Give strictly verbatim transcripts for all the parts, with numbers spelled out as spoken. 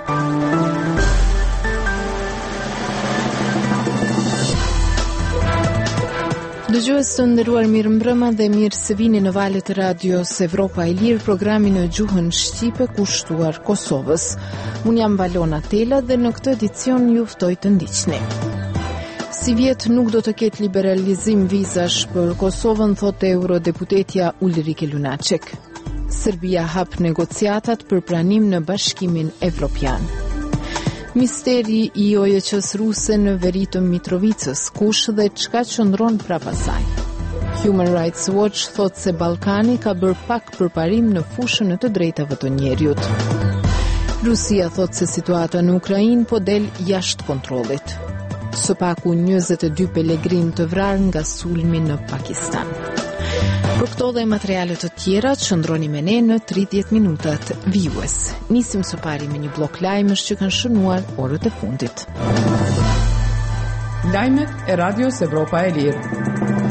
Dëgjues të nderuar, mirë mbrëma dhe mirë se vini në valët e radios Evropa e Lirë, programin në gjuhën shqipe kushtuar Kosovës. Unë jam Valona Tela dhe në këtë edicion ju ftoj të ndiqni. Si vjet nuk do të ketë liberalizim vizash për Kosovën, thotë eurodeputetja Ulrike Lunacek. Serbia hap negociatat për pranim në Bashkimin Evropian. Misteri i O E Q-s ruse në veri të Mitrovicës, kush dhe çka qëndron prapa saj. Human Rights Watch thot se Ballkani ka bërë pak përparim në fushën e të drejtave të njerëzit. Rusia thot se situata në Ukrainë po del jashtë kontrollit. Së paku njëzet e dy pelegrin të vrarë nga sulmi në Pakistan. Për këto dhe materialet të tjera, qëndroni me ne në tridhjetë minutat vijues. Nisim së pari me një blok lajmësh që kanë shënuar orët e fundit. Lajmet e Radios Evropa e Lirë.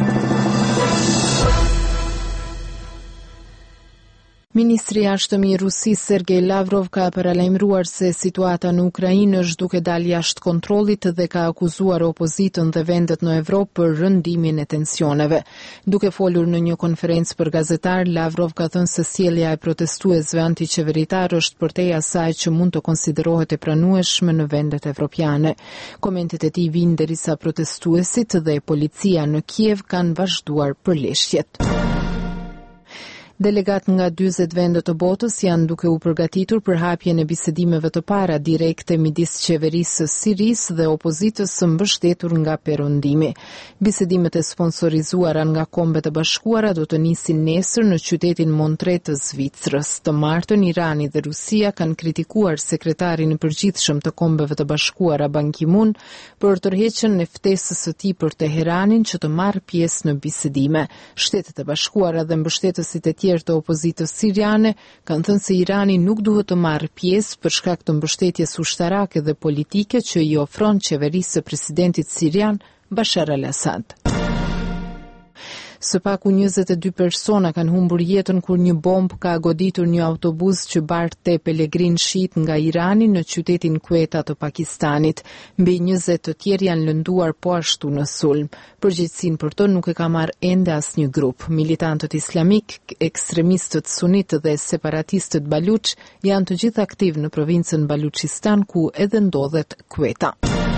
Ministri i Jashtëm i Rusisë Sergej Lavrov ka paralajmëruar se situata në Ukrainë është duke dalë jashtë kontrollit dhe ka akuzuar opozitën dhe vendet në Evropë për rëndimin e tensioneve. Duke folur në një konferencë për gazetar, Lavrov ka thënë se sjellja e protestuesve antiqeveritar është përtej asaj që mund të konsiderohet e pranueshme në vendet evropiane. Komentet e tij vijnë derisa protestuesit dhe policia në Kiev kanë vazhduar përleshjet. Delegat nga dyzet vende të botës janë duke u përgatitur për hapjen e bisedimeve të para direkte midis qeverisë së Sirisë dhe opozitës së mbështetur nga perëndimi. Bisedimet e sponsorizuara nga Kombet e Bashkuara do të nisin nesër në qytetin Montreux të Zvicrës. Të martën Irani dhe Rusia kanë kritikuar sekretarin e përgjithshëm të Kombeve të Bashkuara Ban Ki-moon për tërheqjen e ftesës së tij për Teheranin që të marrë pjesë në bisedime. Shtetet e Bashkuara dhe mbështetësit e tjerë të opozitës siriane kanë thënë se Irani nuk duhet të marrë pjesë për shkak të mbështetjes ushtarake dhe politike që i ofron qeverisë së presidentit sirian Bashar al-Assad. Së paku njëzet e dy persona kanë humbur jetën kur një bombë ka goditur një autobus që barte pelegrin shit nga Irani në qytetin Quetta të Pakistanit. Mbi njëzet të tjerë janë lënduar po ashtu në sulm. Përgjegjësinë për të nuk e ka marrë ende asnjë grup. Militantët islamik, ekstremistët sunit dhe separatistët baluç janë të gjithë aktiv në provincën Baluchistan ku edhe ndodhet Quetta.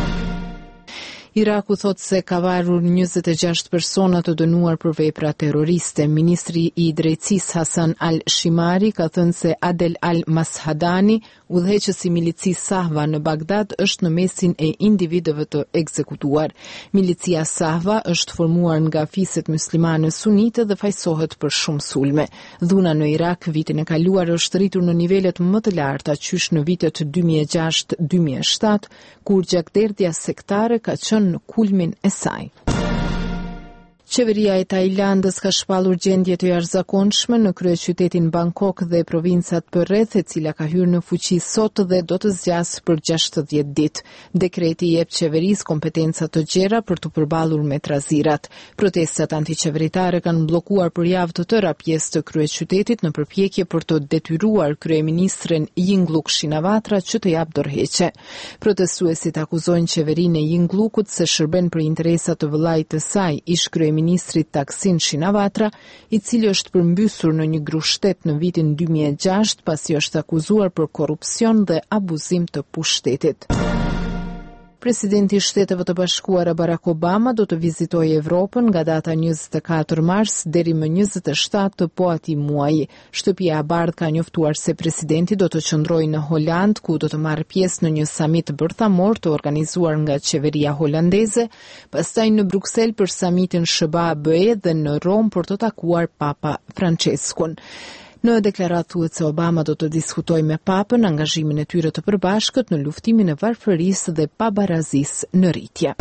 Iraku thot se ka varur njëzet e gjashtë persona të dënuar për vepra terroriste. Ministri i Drejtësisë Hasan al-Shimari ka thënë se Adel al-Mashadani, udhëheqësi i milicisë Sahva në Bagdad, është në mesin e individëve të ekzekutuar. Milicia Sahva është formuar nga fiset muslimane sunite dhe fajsohet për shumë sulme. Dhuna në Irak vitin e kaluar është rritur në nivelet më të larta qysh në vitet dy mijë e gjashtë dy mijë e shtatë, kur gjakderdhja sektare ka qenë në kulmin e saj. Qeveria e Tajlandës ka shpallur gjendje të jashtëzakonshme në kryeqytetin Bangkok dhe provincat përreth, e cila ka hyrë në fuqi sot dhe do të zgjasë për gjashtëdhjetë ditë. Dekreti jep qeverisë kompetenca të gjera për të përballur me trazirat. Protestat antiqeveritare kanë bllokuar për javë të tëra pjesë të kryeqytetit në përpjekje për të detyruar kryeministren Yingluck Shinawatra që të japë dorëheqje. Protestuesit akuzojnë qeverinë e Yingluckut se shërben për interesat të vëllait të saj, ish kryeministri Ministri Taksin Shinawatra, i cili është përmbysur në një grushtet në vitin dy mijë e gjashtë pasi është akuzuar për korrupsion dhe abuzim të pushtetit. Presidenti i Shteteve të Bashkuara Barack Obama do të vizitojë Evropën nga data njëzet e katër mars deri më njëzet e shtatë të po atij muaji. Shtëpia e Bardhë ka njoftuar se presidenti do të qëndrojë në Holand, ku do të marrë pjesë në një samit bërthamor të organizuar nga qeveria holandeze, pastaj në Bruksel për samitin S B A B E dhe në Rom për të takuar Papa Franceskun. Në deklaratë thuhet se Obama do të diskutojë me Papën angazhimin e tyre të përbashkët në luftimin e varfërisë dhe pabarazisë në rritje.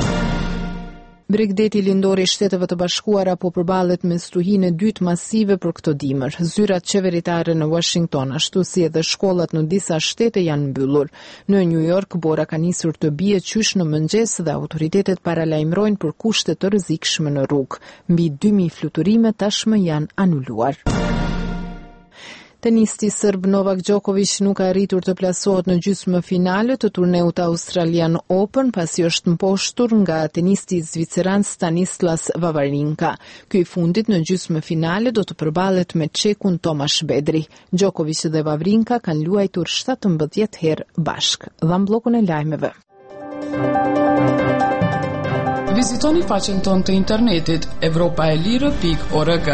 Bregdeti lindor i Shteteve të Bashkuara po përballet me stuhinë e dytë masive për këtë dimër. Zyrat qeveritare në Washington, ashtu si edhe shkollat në disa shtete janë mbyllur. Në New York, bora ka nisur të bie qysh në mëngjes dhe autoritetet paralajmërojnë për kushte të rrezikshme në rrugë. Mbi dy mijë fluturime tashmë janë anuluar. Tenisti serb Novak Djokovic nuk ka arritur të plasohet në gjysmë finale të turneut Australian Open pasi është mposhtur nga tenisti zviceran Stanislas Wawrinka. Ky i fundit në gjysmë finale do të përballet me çekun Tomaš Bedri. Djokovic dhe Wawrinka kanë luajtur shtatëmbëdhjetë herë bashk. Dham bllokun e lajmeve. Vizitoni faqen tonë të internetit evropaelire pikë org.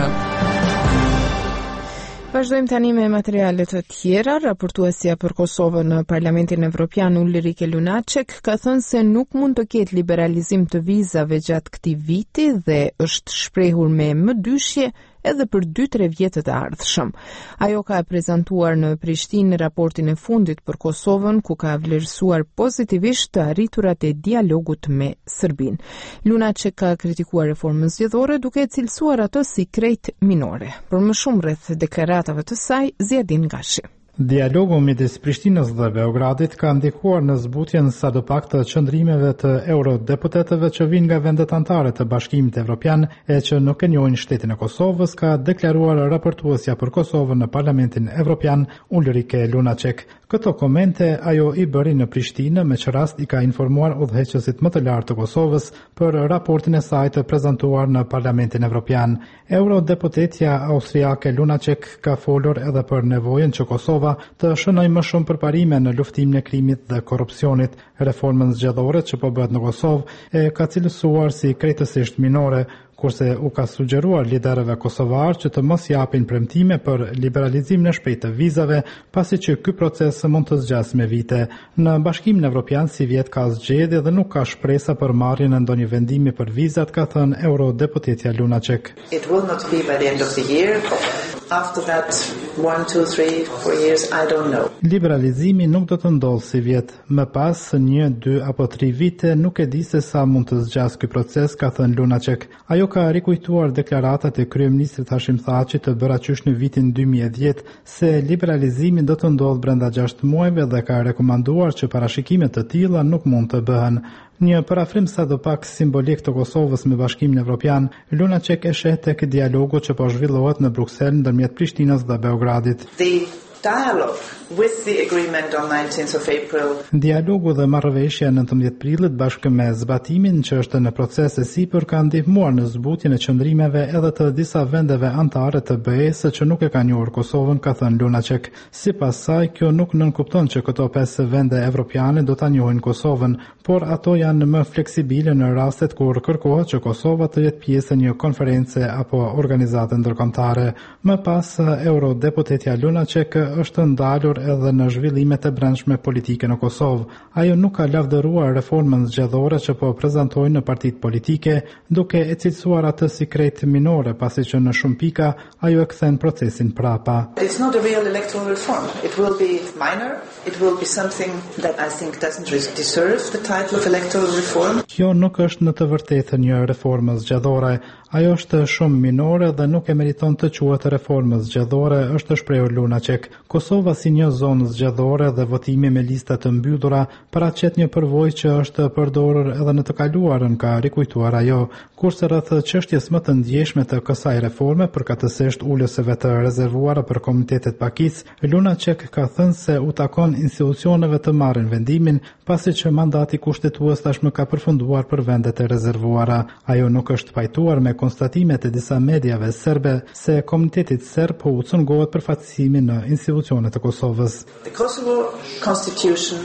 Vazhdojmë tani me materialet të tjera. Raportuesja për Kosovën në Parlamentin Evropian Ulrike Lunacek ka thënë se nuk mund të ketë liberalizim të vizave gjatë këtij viti dhe është shprehur me mëdyshje edhe për dy tre vjetët e ardhshëm. Ajo ka prezantuar në Prishtinë raportin e fundit për Kosovën, ku ka vlerësuar pozitivisht të arriturat e dialogut me Serbinë. Lunacek ka kritikuar reformën zgjedhore duke e cilësuar ato si krejt minore. Për më shumë rreth deklaratave të saj, Ziadin Gashi. Dialogu midis Prishtinës dhe Beogradit ka ndikuar në zbutjen sadopak të qëndrimeve të eurodeputetëve që vinë nga vendet anëtare të Bashkimit Evropian e që nuk e njohin shtetin e Kosovës, ka deklaruar raportuesja për Kosovën në Parlamentin Evropian Ulrike Lunacek. Këto komente ajo i bëri në Prishtinë, me që rast i ka informuar udhëheqësit më të lartë të Kosovës për raportin e saj të prezantuar në Parlamentin Evropian. Eurodeputetja austriake Lunacek ka folur edhe për nevojën që Kosova të shënoj më shumë përparime në luftimin e krimit dhe korrupsionit. Reformën zgjedhore që po bëhet në Kosovë e ka cilësuar si krejtësisht minore, kurse u ka sugjeruar liderëve kosovar që të mos japin premtime për liberalizimin e shpejtë të vizave, pasi që ky proces mund të zgjasë me vite. Në Bashkimin Evropian si vjet ka zgjedhje dhe nuk ka shpresa për marrjen e ndonjë vendimi për vizat, ka thënë eurodeputetja Lunacek. It will not be by the end of the year. After that, one, two, three, four years, I don't know. Liberalizimi nuk do të ndodhë si vjet. Më pas një, dy apo tri vite nuk e di se sa mund të zgjasë ky proces, ka thënë Lunacek. Ajo ka rikujtuar deklaratat e kryeministrit Hashim Thaçit të bëra qysh në vitin dy mijë e dhjetë se liberalizimi do të ndodhë brenda gjashtë muajve dhe ka rekomanduar që parashikime të tilla nuk mund të bëhen. Një parafrim sadopak simbolik të Kosovës me Bashkimin Evropian, Lunacek e sheh tek dialogu që po zhvillohet në Bruksel ndërmjet Prishtinës dhe Beogradit. The dialogue with the agreement on nineteenth of April. Dialogu dhe marrëveshja nëntëmbëdhjetë prillit bashkë me zbatimin që është në proces e sipër ka ndihmuar në zbutjen e qëndrimeve edhe të disa vendeve anëtare të B E-s që nuk e kanë njohur Kosovën, ka thënë Lunacek. Sipas saj, kjo nuk nënkupton që këto pesë vende evropiane do ta njohin Kosovën, por ato janë më fleksibile në rastet kur kërkohet që Kosova të jetë pjesë e një konference apo organizate ndërkombëtare. Më pas, eurodeputetja Lunacek është ndalur edhe në zhvillimet e brendshme politike në Kosovë. Ajo nuk ka lavdëruar reformën zgjedhore që po prezantojnë në partitë politike, duke e cilësuar atë si krejt minore, pasi që në shumë pika ajo e kthen procesin prapa. It's not a real electoral reform. It will be minor. It will be something that I think doesn't deserve the title of electoral reform. Kjo nuk është në të vërtetë një reformë zgjedhore. Ajo është shumë minore dhe nuk e meriton të quhet reformë zgjedhore, është shprehur Lunacek. Kosova si një zonë zgjedhore dhe votimi me lista të mbyllura paraqet një përvojë që është përdorur edhe në të kaluarën, ka rikujtuar ajo, kurse rreth çështjes më të ndjeshme të kësaj reforme, përkatësisht ulëseve të rezervuara për komitetet pakic, Lunacek ka thënë se u takon institucioneve të marrin vendimin, pasi që mandati kushtetues tashmë ka përfunduar për vendet e rezervuara. Ajo nuk është pajtuar me konstatimet e disa mediave serbe se komunitetit serb u cungohet përfaqësimi në institucionet e Kosovës. The Kosovo Constitution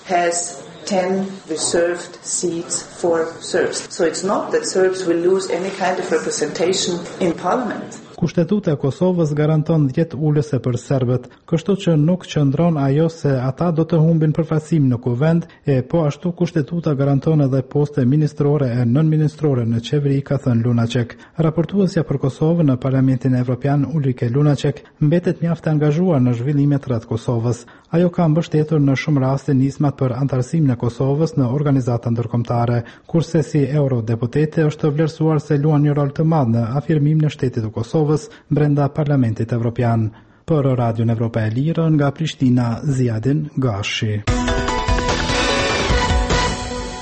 has ten reserved seats for Serbs. So it's not that Serbs will lose any kind of representation in parliament. Kushtetuta e Kosovës garanton dhjetë ulëse për serbët, kështu që nuk qëndron ajo se ata do të humbin përfaqësim në kuvend, e po ashtu kushtetuta garanton edhe poste ministrore e nën-ministrore në qeveri, ka thënë Lunacek. Raportuesja për Kosovën në Parlamentin Evropian Ulrike Lunacek mbetet mjaft e angazhuar në zhvillimet rreth Kosovës. Ajo ka mbështetur në shumë raste nismat për antarësimin e Kosovës në organizata ndërkombëtare, kurse si eurodeputete është vlerësuar se luan një rol të madh në afirmimin e shtetit të Kosovës brenda Parlamentit Evropian. Për Radion Evropa e Lirë nga Prishtina, Ziadin Gashi.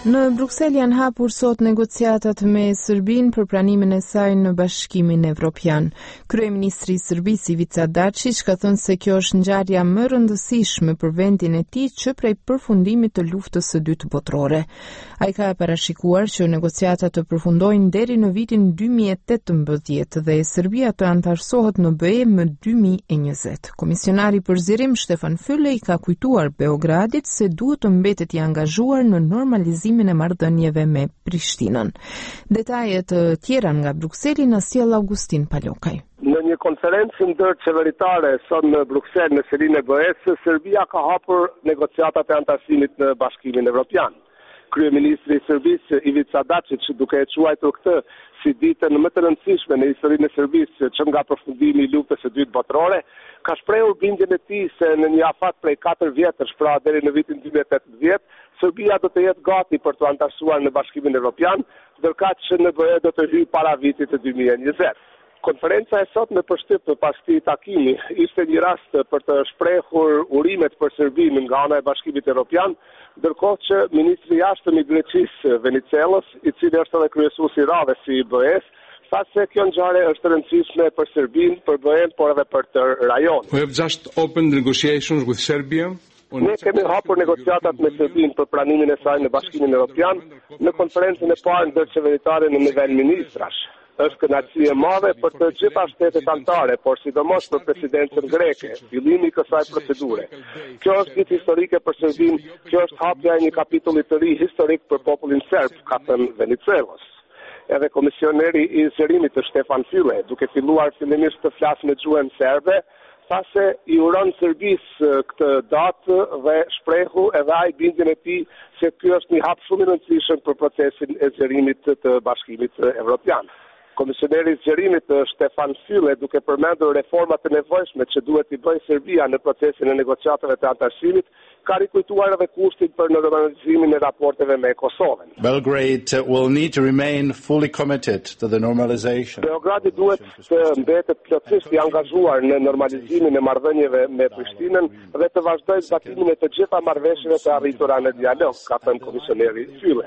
Në Bruksel janë hapur sot negociatat me Serbinë për pranimin e saj në Bashkimin Evropian. Kryeministri i Serbisë Ivica Dačić ka thënë se kjo është ngjarja më e rëndësishme për vendin e tij që prej përfundimit të luftës së dytë botërore. Ai ka parashikuar që negociatat të përfundojnë deri në vitin dy mijë e tetëmbëdhjetë dhe Serbia të antarësohet në B E më dy mijë e njëzet. Komisionari për zgjerim Stefan Füle i ka kujtuar Beogradit se duhet të mbetet i angazhuar në normalizimin e marrëdhënieve me Prishtinën. Detajet të tjera nga Brukseli na sjell Augustin Palokaj. Në një konferencë ndërqeveritare sot në Bruksel në selinë e B E-s, Serbia ka hapur negociatat e antarësimit në Bashkimin Evropian. Kryeministri i Serbisë Ivica Dačić, duke e quajtur këtë si ditën më të rëndësishme në historinë e Serbisë që nga përfundimi i luftës së dytë botërore, ka shprehur bindjen e tij se në një afat prej katër vjetësh, pra deri në vitin dy mijë e tetëdhjetë, Serbia do të jetë gati për të antarësuar në Bashkimin Evropian, ndërkaq që në B E do të hyjë para vitit të dy mijë e njëzet. Konferenca e sot në përshtyp pas këtij takimi ishte një rast për të shprehur urimet për Serbinë nga ana e Bashkimit Evropian, ndërkohë që ministri i jashtëm i Greqisë Venizelos, i cili është edhe kryesuesi i radhës i B E-s, tha se kjo ngjarje është e rëndësishme për Serbinë, për B E-n, por edhe për tërë rajonin. We have just opened negotiations with Serbia. Ne kemi hapur negociatat me Serbinë për pranimin e saj në Bashkimin Evropian në konferencën e parë ndërqeveritare në nivel ministrash. Është kënaqësi e madhe për të gjitha shtetet anëtare, por sidomos për presidencën greke, fillimi i kësaj procedure. Kjo është ditë historike për Serbinë, kjo është hapja e një kapitulli të ri historik për popullin serb, ka thënë Venizelos. Edhe komisioneri i zgjerimit të Stefan Füle, duke filluar fillimisht të flasë në gjuhën serbe, tha se i uron Serbisë këtë datë dhe shprehu edhe ai bindjen e tij se ky është një hap shumë i rëndësishëm për procesin e zgjerimit të Bashkimit Evropian. Komisioneri i zgjerimit Stefan Füle, duke përmendur reformat të nevojshme që duhet i bëjë Serbia në procesin e negociatave të antarësimit, ka rikujtuar edhe kushtin për normalizimin e raporteve me Kosovën. Belgrade will need to remain fully committed to the normalization. Beogradi duhet të mbetet plotësisht i angazhuar në normalizimin e marrëdhënieve me Prishtinën dhe të vazhdojë zbatimin e të gjitha marrëveshjeve të arritura në dialog, ka thënë komisioneri Füle.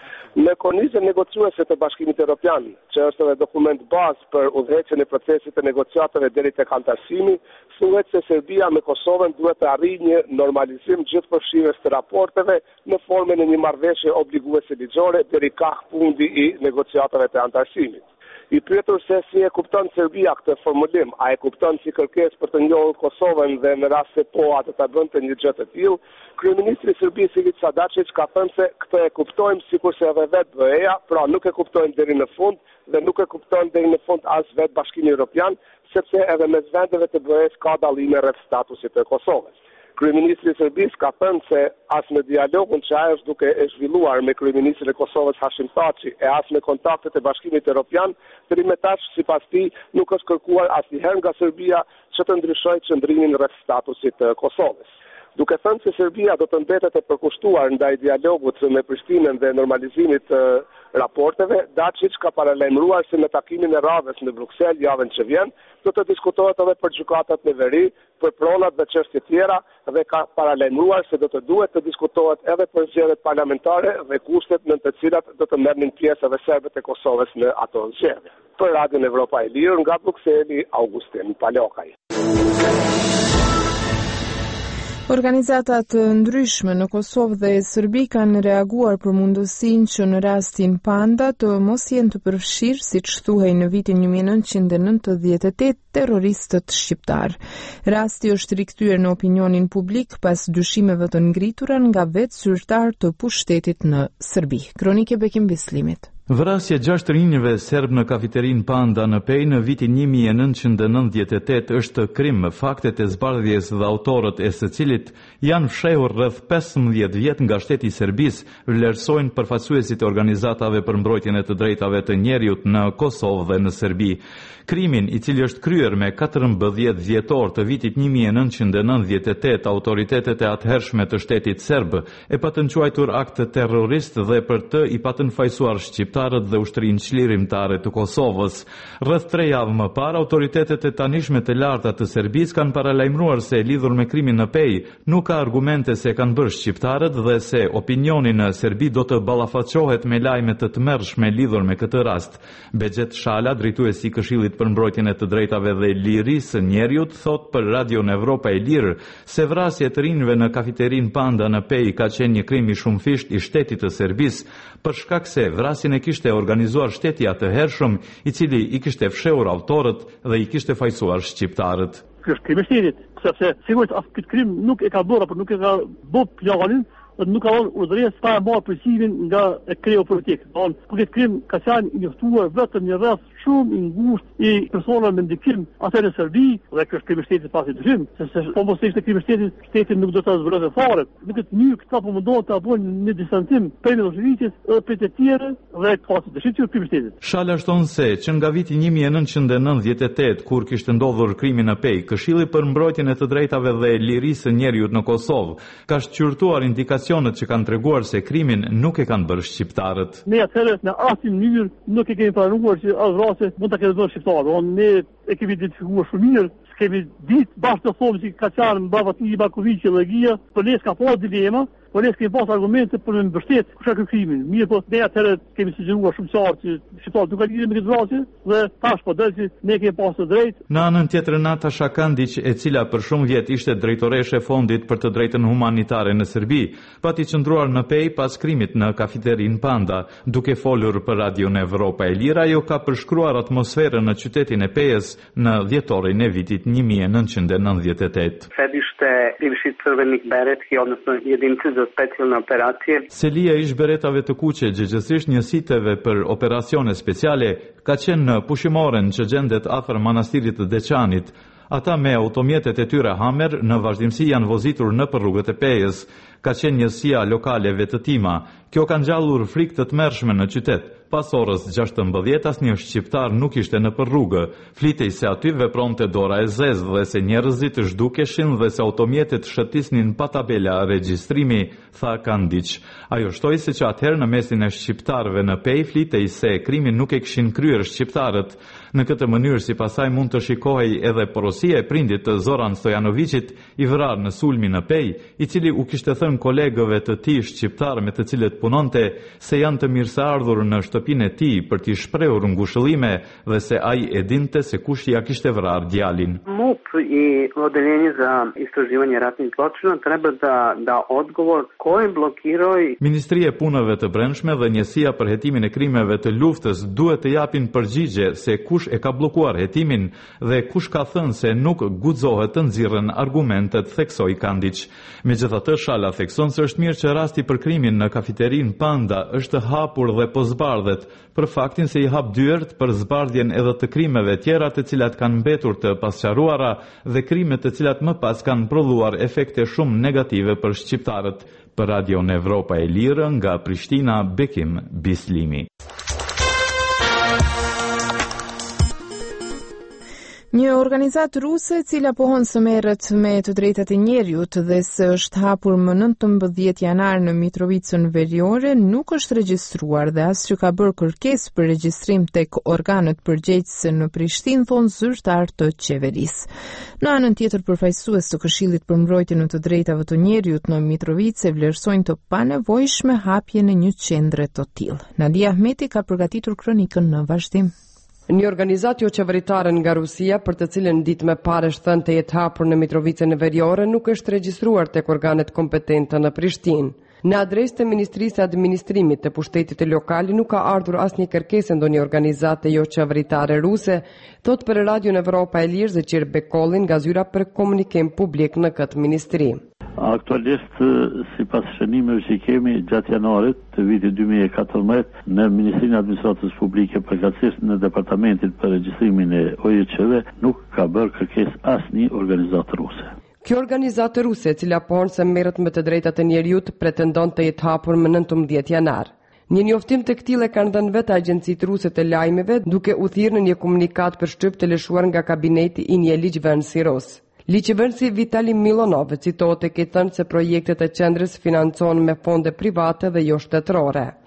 Në kornizën negociuese të Bashkimit Evropian, që është edhe dokument bazë për udhëheqjen e procesit të negociatave deri tek antarësimi, thuhet se Serbia me Kosovën duhet të arrijë një normalizim gjithëpërfshirës të raporteve në formën e një marrëveshje obliguese ligjore deri kahfundi i negociatave të antarësimit. I pyetur se si e kupton Serbia këtë formulim, a e kupton si kërkesë për të njohur Kosovën dhe në rast se po atë ta bënte një gjë të tillë, kryeministri i Serbisë Ivica Dačić ka thënë se këtë e kuptojmë sikurse edhe vetë B E-ja, pra nuk e kuptojmë deri në fund dhe nuk e kupton deri në fund as vetë Bashkimi Evropian, sepse edhe mes vendeve të B E-s ka dallime rreth statusit të Kosovës. Kryeministri i Serbisë ka thënë se as në dialogun që ai është duke e zhvilluar me kryeministrin e Kosovës Hashim Thaçi e as me kontaktet e Bashkimit Evropian, deri më tash sipas tij nuk është kërkuar asnjëherë nga Serbia që të ndryshojë qendrimin rreth statusit të Kosovës. Duke thënë se Serbia do të mbetet e përkushtuar ndaj dialogut me Prishtinën dhe normalizimit të raporteve, Dačić ka paralajmëruar se në takimin e radhës në Bruksel javën që vjen do të diskutohet edhe për gjykatat në veri, për pronat dhe çështje tjera dhe ka paralajmëruar se do të duhet të diskutohet edhe për zgjedhjet parlamentare dhe kushtet në të cilat do të merrnin pjesë edhe serbët e Kosovës në ato zgjedhje. Për Radion Evropa e Lirë nga Brukseli, Augustin Palokaj. Organizatat ndryshme në Kosovë dhe Serbi kanë reaguar për mundësinë që në rastin Panda të mos jenë të përfshirë, siç thuhej në vitin një mijë e nëntëqind e nëntëdhjetë e tetë, terroristët shqiptar. Rasti është rikthyer në opinionin publik pas dyshimeve të ngritura nga vetë zyrtar të pushtetit në Serbi. Kronike Bekim Bislimit. Vrasja gjashtë rinjve serb në kafeterin Panda në Pej në vitin një mijë e nëntëqind e nëntëdhjetë e tetë është krim me faktet e zbardhjes dhe autorët e së cilit janë fshehur rreth pesëmbëdhjetë vjet nga shteti i Serbisë, vlerësojnë përfaqësuesit e organizatave për mbrojtjen e të drejtave të njerëzit në Kosovë dhe në Serbi. Krimin, i cili është kryer me katërmbëdhjetë dhjetor të vitit një mijë e nëntëqind e nëntëdhjetë e tetë, autoritetet e atëhershme të shtetit serb e patën quajtur akt terrorist dhe për të i patën fajsuar shqip shqiptarët dhe ushtrinë çlirimtare të Kosovës. Rreth tre javë më parë, autoritetet e tanishme të larta të Serbisë kanë paralajmëruar se e lidhur me krimin në Pej nuk ka argumente se kanë bërë shqiptarët dhe se opinioni në Serbi do të ballafaqohet me lajme të tmerrshme lidhur me këtë rast. Bexhet Shala, drejtuesi i Këshillit për Mbrojtjen e të Drejtave dhe Lirisë së Njeriut, thot për Radio Evropa e Lirë se vrasja e të rinjve në kafeterin Panda në Pej ka qenë një krim i shumëfisht i shtetit të Serbisë, për shkak se vrasjen e kishte organizuar shteti atëhershëm, i cili i kishte fshehur autorët dhe i kishte fajsuar shqiptarët. Ky është krim i shtetit, sepse sigurisht as ky krim nuk e ka bërë, por nuk e ka bërë planin, dhe nuk ka dhënë urdhëresë pa marrë përgjigjjen nga e kreu politik. Don, për këtë krim ka qenë i njoftuar vetëm një rreth shumë i ngushtë i personave me ndikim atë në Serbi, dhe kjo është krim i shtetit pasi dyshim, sepse po mos ishte krim i shtetit, shteti nuk do ta zbulonte fare. Në këtë mënyrë këta po mundohen ta bëjnë një distancim prej Miloševićit dhe prej të tjerë dhe pasi dyshim që krim i shtetit. Shala shton se që nga viti një mijë e nëntëqind e nëntëdhjetë e tetë, kur kishte ndodhur krimi në Pej, Këshilli për Mbrojtjen e të Drejtave dhe Lirisë së Njeriut në Kosovë ka shqyrtuar indikacionet që kanë treguar se krimin nuk e kanë bërë shqiptarët. Ne atëherë në asnjë mënyrë nuk e kemi pranuar që as vrasje mund ta ketë bërë shqiptarë. Ne e kemi identifikuar shumë mirë, kemi ditë bashkë të thomë që ka qenë mbrapa i Bakoviçi dhe Gia, por ne s'ka pas dilema, por ne kemi pas argumente për me mbështet kush ka krimin. Mirë, po ne atëherë kemi sugjeruar shumë qartë që shqiptarët nuk kanë lidhje me këtë vrasje dhe tash po del që ne kemi pas të drejtë. Në anën tjetër, Natasha Kandić, e cila për shumë vjet ishte drejtoreshe e Fondit për të Drejtën Humanitare në Serbi, pati qëndruar në Pej pas krimit në kafeterin Panda. Duke folur për Radio Evropa e Lirë, ajo ka përshkruar atmosferën në qytetin e Pejës në dhjetorin e vitit një mijë e nëntëqind e nëntëdhjetë e tetë. Sedište bivši crvenih beretki, odnosno jedinice za specijalne operacije. Selia ish beretave të kuqe, gjëgjësisht njësiteve për operacione speciale, ka qenë në pushimoren që gjendet afër manastirit të Deçanit. Ata me automjetet e tyre Hammer në vazhdimsi janë vozitur në për rrugët e Pejës. Ka qenë njësia lokale vetëtima. Kjo ka ngjallur frikë të tmerrshme në qytet. Pas orës gjashtëmbëdhjetë asnjë shqiptar nuk ishte në për rrugë. Flitej se aty vepronte dora e zezë dhe se njerëzit zhdukeshin dhe se automjetet shëtisnin pa tabela regjistrimi, tha Kandić. Ajo shtoi se që atëherë në mesin e shqiptarëve në Pej flitej se krimin nuk e kishin kryer shqiptarët. Në këtë mënyrë, si pasaj mund të shikohej edhe porosia e prindit të Zoran Stojanovićit, i vrarë në sulmi në Pej, i cili u kishte thënë kolegëve të tij shqiptar me të cilët punonte se janë të mirëseardhur në shtëpinë e tij për t'i shprehur ngushëllime dhe se ai e dinte se kush ja kishte vrarë djalin. MUP i Odeljenje za istraživanje ratnih zločina treba da da odgovor ko je blokiroi. Ministria e Punëve të Brendshme dhe Njësia për hetimin e krimeve të luftës duhet të japin përgjigje se kush e ka bllokuar hetimin dhe kush ka thënë se nuk guxohet të nxirren argumentet, theksoi Kandić. Megjithatë, Shala thekson se është mirë që rasti për krimin në kafeterin Panda është hapur dhe po zbardhet, për faktin se i hap dyert për zbardhjen edhe të krimeve tjera të cilat kanë mbetur të pasqaruara dhe krime të cilat më pas kanë prodhuar efekte shumë negative për shqiptarët. Për Radio Evropa e Lirë, nga Prishtina, Bekim Bislimi. Një organizatë ruse e cila pohon së merret me të drejtat e njerëzit dhe se është hapur më nëntëmbëdhjetë janar në Mitrovicën Veriore nuk është regjistruar dhe as që ka bërë kërkesë për regjistrim tek organet përgjegjëse në Prishtinë, thonë zyrtar të qeverisë. Në anën tjetër, përfaqësues të Këshillit për Mbrojtjen e të Drejtave të Njerëzit në Mitrovicë vlerësojnë të panevojshme hapjen e një qendre të tillë. Nadia Ahmeti ka përgatitur kronikën në vazhdim. Një organizatë jo qeveritare nga Rusia, për të cilën ditë më parë është thënë të jetë hapur në Mitrovicën Veriore, nuk është regjistruar tek organet kompetente në Prishtinë. Në adresë të Ministrisë së Administrimit të Pushtetit të Lokal nuk ka ardhur asnjë kërkesë ndonjë organizate jo qeveritare ruse, thot për Radio Evropa e Lirë Zeqir Bekollin nga zyra për komunikim publik në këtë ministri. Aktualisht, si pas shënimeve që kemi gjatë janarit të vitit dy mijë e katërmbëdhjetë në Ministrinë e Administratës Publike, përkatësisht në Departamentin për Regjistrimin e O I Q-ve, nuk ka bërë kërkesë asnjë organizatë ruse. Kjo organizatë ruse, e cila pohon se merret me të drejtat e njerëzit, pretendon të jetë hapur më nëntëmbëdhjetë janar. Një njoftim të këtille kanë dhënë vetë agjencitë ruse të lajmeve, duke u thirrë në një komunikat për shtyp të lëshuar nga kabineti i një ligjvënësi rus. Ligjvënësi Vitali Milonov citohet e ke thënë se projektet e qendrës financohen me fonde private dhe jo shtetërore.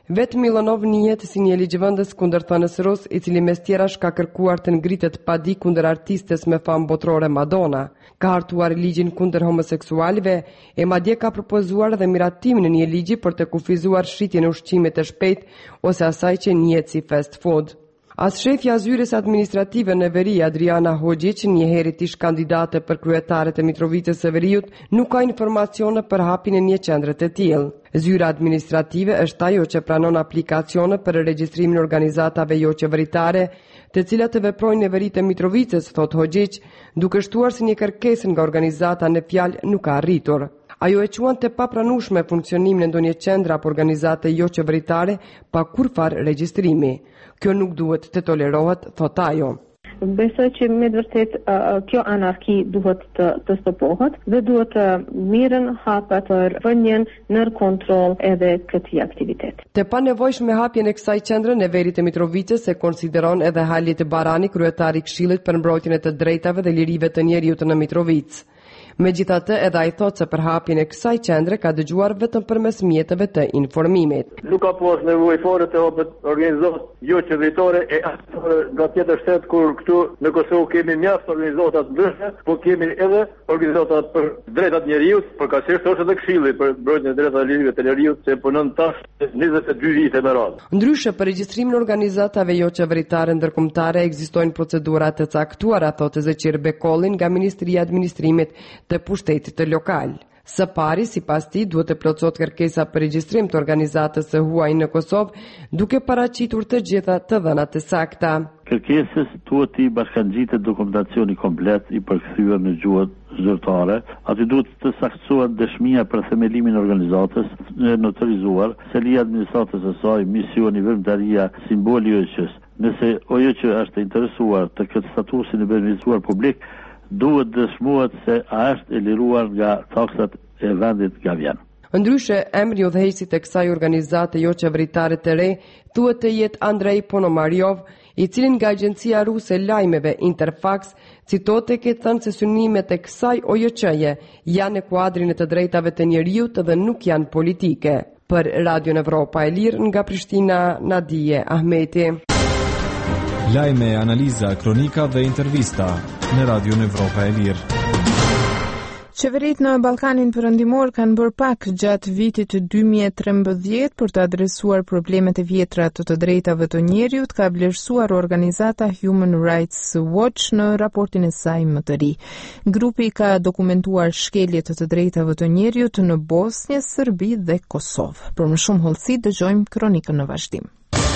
Vetë Milonov njihet si një ligjvendës kundër thënës rus, i cili mes tjerash ka kërkuar të ngritet padi kundër artistes me famë botërore Madonna. Ka hartuar ligjin kundër homoseksualëve e madje ka propozuar edhe miratimin e një ligji për të kufizuar shitjen e ushqimit të shpejt ose asaj që njihet si fast food. As shefja zyres administrative në veri, Adriana Hoxhić, një herët ish kandidate për kryetare të Mitrovicës së Veriut, nuk ka informacione për hapjen e një qendre të tillë. Zyra administrative është ajo që pranon aplikacione për regjistrimin e organizatave jo qeveritare, të cilat të veprojnë në veri të Mitrovicës, thot Hoxhić, duke shtuar si një kërkesë nga organizata në fjalë nuk ka arritur. Ajo e quan të papranueshme funksionimin e ndonjë qendre apo organizate jo qeveritare pa kurfar regjistrimi. Kjo nuk duhet të tolerohet, thot ajo. Besoj që me vërtet uh, kjo anarki duhet të, të stopohet dhe duhet të mirën hapa për vënien nër kontroll edhe këtij aktivitet. Të panevojshme hapjen e kësaj qendre në veri të Mitrovicës e konsideron edhe Halit Barani, kryetari i Këshillit për mbrojtjen e të drejtave dhe lirive të njerëzit në Mitrovicë. Megjithatë, edhe ai thotë se për hapjen e kësaj qendre ka dëgjuar vetëm përmes mjeteve të informimit. Nuk ka pas nevojë fare të hapet organizata jo qeveritare e aktore nga tjetër shtet, kur këtu në Kosovë kemi mjaft organizata të ndryshme, po kemi edhe organizata për drejtat njerëzit, përkatësisht është edhe Këshilli për mbrojtjen e drejtave të lirive të njerëzit, që punon tash njëzet e dy vite me radhë. Ndryshe, për regjistrimin e organizatave jo qeveritare ndërkombëtare ekzistojnë procedura të caktuara, thotë Zeqir Bekollin nga Ministria e Administrimit të pushtetit të lokal. Së pari, sipas tij, duhet të plotësohet kërkesa për regjistrim të organizatës së huaj në Kosovë, duke paraqitur të gjitha të dhënat e sakta. Kërkesës duhet të bashkangjitet dokumentacioni komplet i përkthyer në gjuhën zyrtare. Aty duhet të saktuohet dëshmia për themelimin e organizatës, e notorizuar, selia administratës së saj, misioni, veprimtaria, simboli i O Q S. Nëse O Q S është interesuar të këtë statusin e beneficiuar publik, duhet dëshmuar se a është e liruar nga taksat e vendit Gavian. Ndryshe, emri i udhëheqësit të kësaj organizate jo qeveritare të re thuhet të jetë Andrei Ponomaryov, i cili nga agjencia ruse e lajmeve Interfax citohet të ketë thënë se synimet e kësaj O Q S-je janë në kuadrin e të drejtave të njerëzit dhe nuk janë politike. Për Radio Evropa e Lirë nga Prishtina, Nadije Ahmeti. Lajme, analiza, kronika dhe intervista në Radio Evropa e Lirë. Qeverit në Ballkanin Perëndimor kanë bërë pak gjatë vitit dy mijë e trembëdhjetë për të adresuar problemet e vjetra të të drejtave të njerëzit, ka vlerësuar organizata Human Rights Watch në raportin e saj më të ri. Grupi ka dokumentuar shkeljet të të drejtave të njerëzit në Bosnjë, Serbi dhe Kosovë. Për më shumë hollësi dëgjojmë kronikën në vazhdim.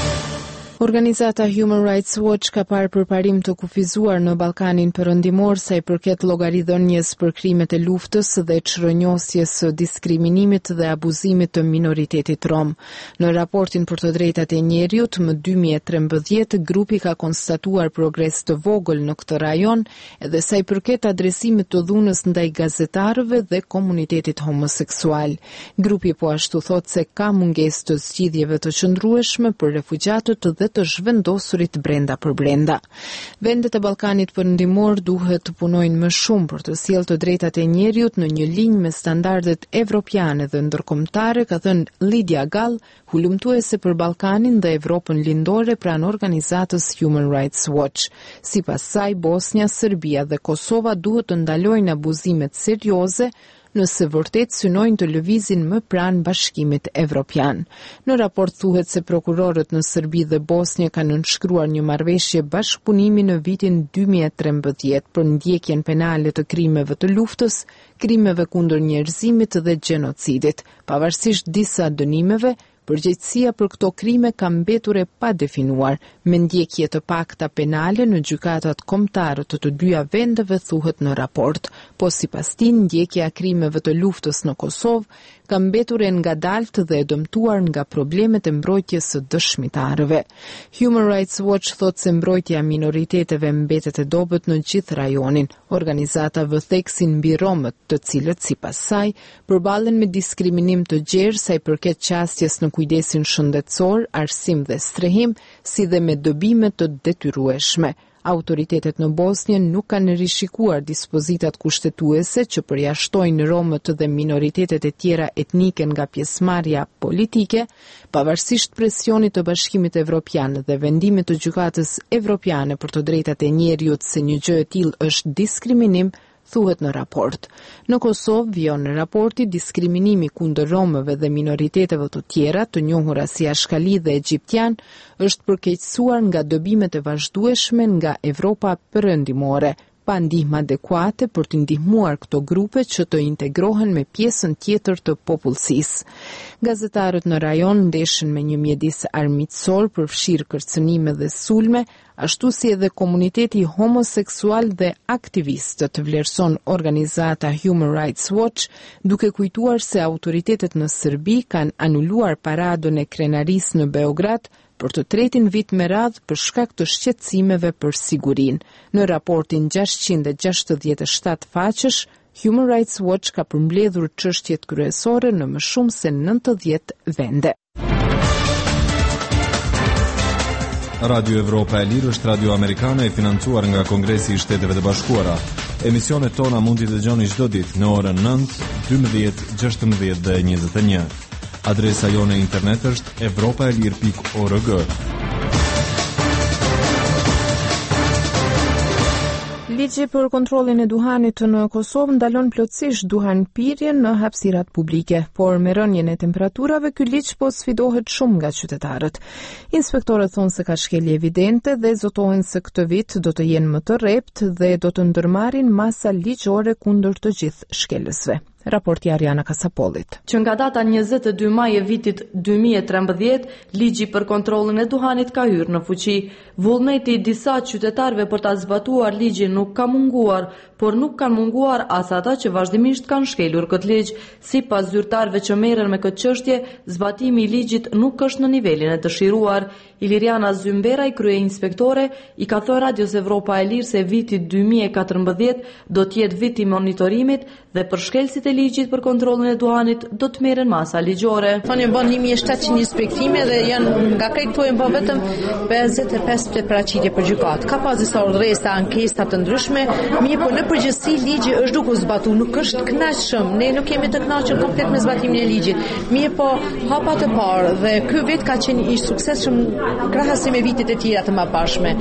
Organizata Human Rights Watch ka parë përparim të kufizuar në Ballkanin Perëndimor sa i përket llogaridhënies për krimet e luftës dhe çrënjosjes së diskriminimit dhe abuzimit të minoritetit rom. Në raportin për të drejtat e njerëzit më dy mijë e trembëdhjetë, grupi ka konstatuar progres të vogël në këtë rajon, edhe sa i përket adresimit të dhunës ndaj gazetarëve dhe komunitetit homoseksual. Grupi po ashtu thotë se ka mungesë të zgjidhjeve të qëndrueshme për refugjatët dhe të zhvendosurit brenda për brenda. Vendet e Ballkanit Perëndimor duhet të punojnë më shumë për të sjellë të drejtat e njerëzit në një linjë me standardet evropiane dhe ndërkombëtare, ka thënë Lidia Gall, hulumtuese për Ballkanin dhe Evropën lindore pranë organizatës Human Rights Watch. Sipas saj, Bosnja, Serbia dhe Kosova duhet të ndalojnë abuzimet serioze nëse vërtet synojnë të lëvizin më pranë bashkimit evropian. Në raport thuhet se prokurorët në Serbi dhe Bosnjë kanë nënshkruar një marrëveshje bashkëpunimi në vitin dy mijë e trembëdhjetë për ndjekjen penale të krimeve të luftës, krimeve kundër njerëzimit dhe gjenocidit. Pavarësisht disa dënimeve, përgjegjësia për këto krime ka mbetur e padefinuar, me ndjekje të pakta penale në gjykatat kombëtare të të dyja vendeve, thuhet në raport. Po sipas tij, ndjekja e krimeve të luftës në Kosovë ka mbetur e ngadaltë dhe e dëmtuar nga problemet e mbrojtjes së dëshmitarëve. Human Rights Watch thotë se mbrojtja e minoriteteve mbetet e dobët në gjithë rajonin. Organizata vë theksin mbi romët, të cilët sipas saj përballen me diskriminim të gjerë sa i përket qasjes në kujdesin shëndetësor, arsim dhe strehim, si dhe me dëbime të detyrueshme. Autoritetet në Bosnjë nuk kanë rishikuar dispozitat kushtetuese që përjashtojnë romët dhe minoritetet e tjera etnike nga pjesëmarrja politike, pavarësisht presionit të Bashkimit Evropian dhe vendimit të Gjykatës Evropiane për të drejtat e njeriut se një gjë e tillë është diskriminim, thuhet në raport. Në Kosovë vjon në raporti diskriminimi kundër romëve dhe minoriteteve të tjera, të njohura si ashkali dhe egjiptian, është përkeqësuar nga dobimet e vazhdueshme nga Evropa perëndimore, pa ndihmë adekuate për të ndihmuar këto grupe që të integrohen me pjesën tjetër të popullsisë. Gazetarët në rajon ndeshen me një mjedis armiqësor përfshirë kërcënime dhe sulme, ashtu si edhe komuniteti homoseksual dhe aktivistët, vlerëson organizata Human Rights Watch, duke kujtuar se autoritetet në Serbi kanë anuluar paradën e krenarisë në Beograd për të tretin vit me radhë për shkak të shqetësimeve për sigurinë. Në raportin gjashtëqind e gjashtëdhjetë e shtatë faqesh, Human Rights Watch ka përmbledhur çështjet kryesore në më shumë se nëntëdhjetë vende. Radio Evropa e Lirë është radio amerikane e financuar nga Kongresi i Shteteve të Bashkuara. Emisionet tona mund t'i dëgjoni çdo ditë në orën nëntë, dymbëdhjetë, gjashtëmbëdhjetë dhe njëzet e një. Adresa jone internet është evropaelir pikë org. Ligji për kontrollin e duhanit në Kosovë ndalon plotësisht duhanpirjen në hapësirat publike, por me rënjen e temperaturave ky ligj po sfidohet shumë nga qytetarët. Inspektorët thonë se ka shkelje evidente dhe zotohen se këtë vit do të jenë më të rrept dhe do të ndërmarrin masa ligjore kundër të gjithë shkelësve. Raporti Ariana Kasapollit. Që nga data njëzet e dy maj e vitit dy mijë e trembëdhjetë, ligji për kontrollin e duhanit ka hyrë në fuqi. Vullneti i disa qytetarëve për ta zbatuar ligjin nuk ka munguar, por nuk kanë munguar as ata që vazhdimisht kanë shkelur këtë ligj. Sipas zyrtarëve që merren me këtë çështje, zbatimi i ligjit nuk është në nivelin e dëshiruar. Iliriana Zymbera, i kryeinspektore, i ka thënë Radios Evropa e Lirë se viti dy mijë e katërmbëdhjetë do të jetë viti i monitorimit dhe për shkelësit e ligjit për kontrollin e duhanit do të merren masa ligjore. Thonë bën një mijë e shtatëqind inspektime dhe janë nga këto këtu janë vetëm pesëdhjetë e pesë paraqitje për gjykatë. Ka pas disa ordresa, ankesa të ndryshme, mirë po në përgjithësi ligji është duke u zbatuar, nuk është kënaqshëm. Ne nuk jemi të kënaqur komplet me zbatimin e ligjit. Mirë po hapa të parë dhe ky vit ka qenë i suksesshëm krahasim me vitet e tjera të mëparshme.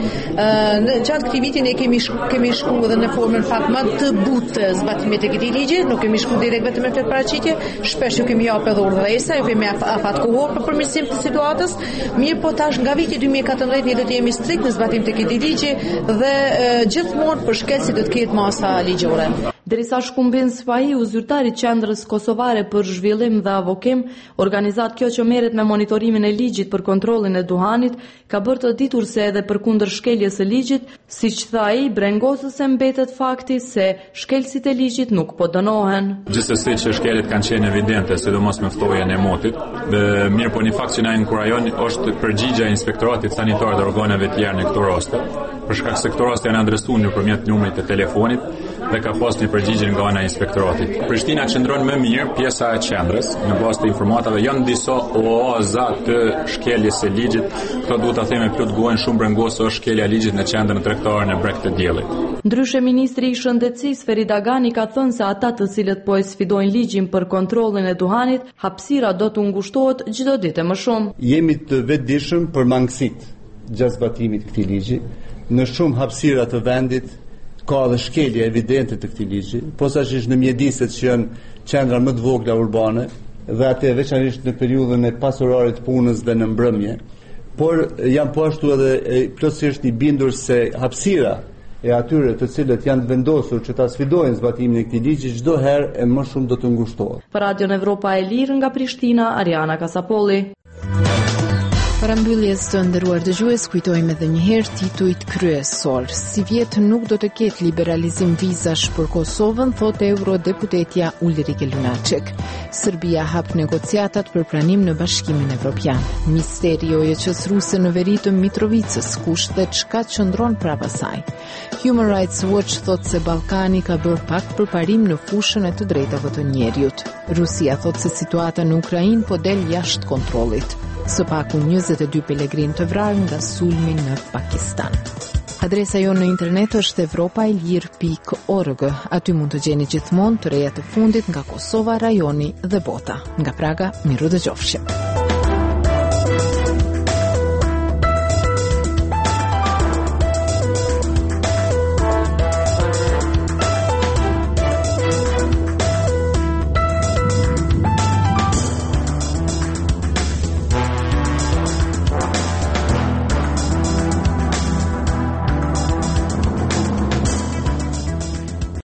Në gjatë këtij viti ne kemi kemi shkuar edhe në formën fakt më të butë zbatimit të këtij ligji, nuk kemi shkuar direkt vetëm me flet paraqitje, shpesh ju kemi japur edhe urdhëresa, ju kemi afat kohor për përmirësim të situatës. Mirë po tash nga viti dy mijë e katërmbëdhjetë ne do të jemi strikt në zbatim të këtij ligji dhe gjithmonë për shkelësi do të ketë masa ligjore. Derisa Shkumbin Sfahiu, zyrtari i Qendrës Kosovare për Zhvillim dhe Avokim, organizat kjo që merret me monitorimin e ligjit për kontrollin e duhanit, ka bërë të ditur se edhe përkundër shkeljes së ligjit, siç tha ai, brengosës se mbetet fakti se shkelësit e ligjit nuk po dënohen. Gjithsesi që shkeljet kanë qenë evidente, sidomos me ftojen e motit, dhe mirë po një fakt që na inkurajon është përgjigjja e inspektoratit sanitar dhe organeve të tjera në këtë raste, për shkak se këto raste janë adresuar nëpërmjet numrit të telefonit dhe ka pas një përgjigje nga ana e inspektoratit. Prishtina qëndron më mirë, pjesa e qendrës, në bazë të informatave janë disa oaza të shkeljes së ligjit. Këto duhet ta themi plot gojën, shumë brengosë është shkelja e ligjit në qendrën tregtare në Breg të Diellit. Ndryshe ministri i shëndetësisë Ferida Gani ka thënë se ata të cilët po e sfidojnë ligjin për kontrollin e duhanit, hapësira do të ngushtohet çdo ditë më shumë. Jemi të vetëdijshëm për mangësitë gjatë zbatimit të këtij ligji. Në shumë hapësira të vendit ka dhe shkelje evidente të këtij ligji, posaçërisht në mjediset që janë qendra më të vogla urbane dhe atë veçanërisht në periudhën e pasurarit punës dhe në mbrëmje. Por jam po ashtu edhe plotësisht i bindur se hapësira e atyre të cilët janë vendosur që ta sfidojnë zbatimin e këtij ligji çdo herë e më shumë do të ngushtohet. Për Radion Evropa e Lirë nga Prishtina, Ariana Kasapolli. Para mbylljes të nderuar dëgjues, kujtojmë edhe një herë titujt kryesor. Si vjet nuk do të ketë liberalizim vizash për Kosovën, thotë eurodeputetja Ulrike Lunacek. Serbia hap negociatat për pranim në Bashkimin Evropian. Misteri O E Q-s ruse në veri të Mitrovicës, kush dhe çka qëndron prapa saj. Human Rights Watch thotë se Ballkani ka bërë pak përparim në fushën e të drejtave të njerëzit. Rusia thotë se situata në Ukrainë po del jashtë kontrollit. Së paku njëzet e dy pelegrin të vrarë nga sulmi në Pakistan. Adresa jonë në internet është evropaelir pikë org. Aty mund të gjeni gjithmonë të reja të fundit nga Kosova, rajoni dhe bota. Nga Praga, miru dëgjofshim.